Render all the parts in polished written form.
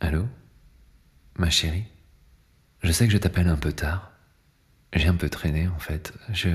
Allô? Ma chérie? Je sais que je t'appelle un peu tard. J'ai un peu traîné en fait.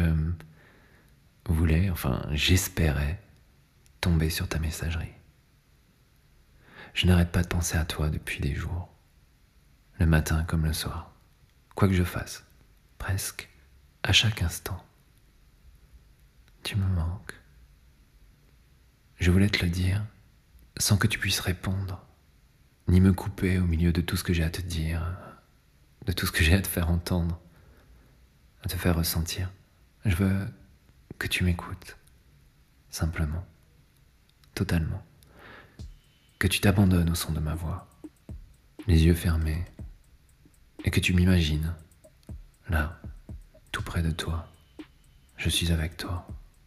J'espérais tomber sur ta messagerie. Je n'arrête pas de penser à toi depuis des jours. Le matin comme le soir. Quoi que je fasse. Presque à chaque instant. Tu me manques. Je voulais te le dire sans que tu puisses répondre, ni me couper au milieu de tout ce que j'ai à te dire, de tout ce que j'ai à te faire entendre, à te faire ressentir. Je veux que tu m'écoutes, simplement, totalement. Que tu t'abandonnes au son de ma voix, les yeux fermés, et que tu m'imagines, là, tout près de toi. Je suis avec toi,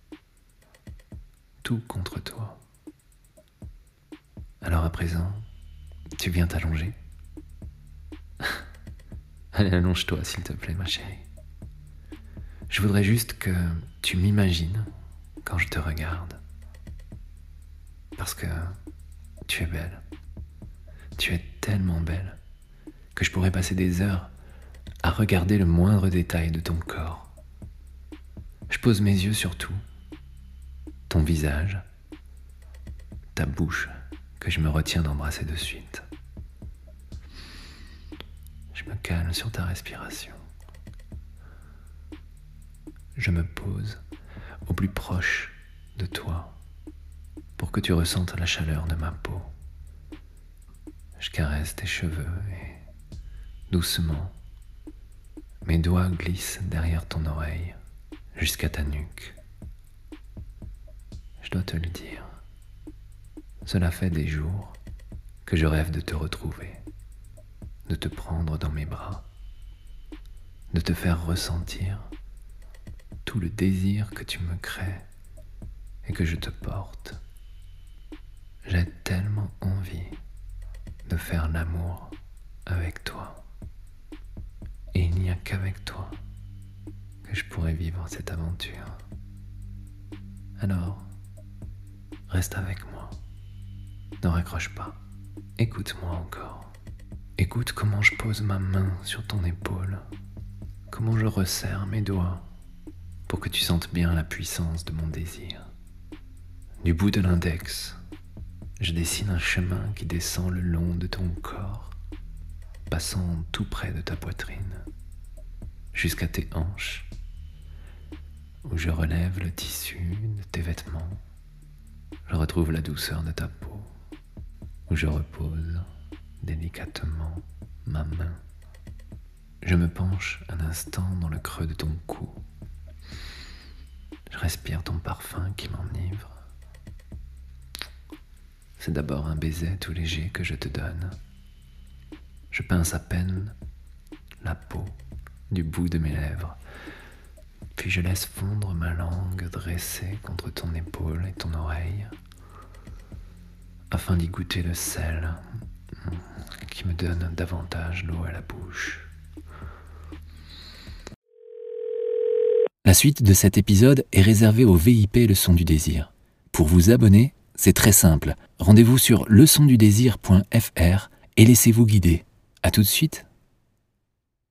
tout contre toi. Alors à présent, tu viens t'allonger? Allez, allonge-toi s'il te plaît, ma chérie. Je voudrais juste que tu m'imagines quand je te regarde. Parce que tu es belle. Tu es tellement belle que je pourrais passer des heures à regarder le moindre détail de ton corps. Je pose mes yeux sur tout. Ton visage, ta bouche que je me retiens d'embrasser de suite. Je me cale sur ta respiration. Je me pose au plus proche de toi pour que tu ressentes la chaleur de ma peau. Je caresse tes cheveux et doucement, mes doigts glissent derrière ton oreille jusqu'à ta nuque. Je dois te le dire, cela fait des jours que je rêve de te retrouver, de te prendre dans mes bras, de te faire ressentir tout le désir que tu me crées et que je te porte. J'ai tellement envie de faire l'amour avec toi. Et il n'y a qu'avec toi que je pourrais vivre cette aventure. Alors, reste avec moi. Ne raccroche pas. Écoute-moi encore. Écoute comment je pose ma main sur ton épaule. Comment je resserre mes doigts pour que tu sentes bien la puissance de mon désir. Du bout de l'index, je dessine un chemin qui descend le long de ton corps, passant tout près de ta poitrine, jusqu'à tes hanches, où je relève le tissu de tes vêtements. Je retrouve la douceur de ta peau, où je repose délicatement ma main. Je me penche un instant dans le creux de ton cou. Je respire ton parfum qui m'enivre. C'est d'abord un baiser tout léger que je te donne. Je pince à peine la peau du bout de mes lèvres, puis je laisse fondre ma langue dressée contre ton épaule et ton oreille, afin d'y goûter le sel qui me donne davantage l'eau à la bouche. La suite de cet épisode est réservée au VIP Leçon du Désir. Pour vous abonner, c'est très simple. Rendez-vous sur leçondudésir.fr et laissez-vous guider. À tout de suite.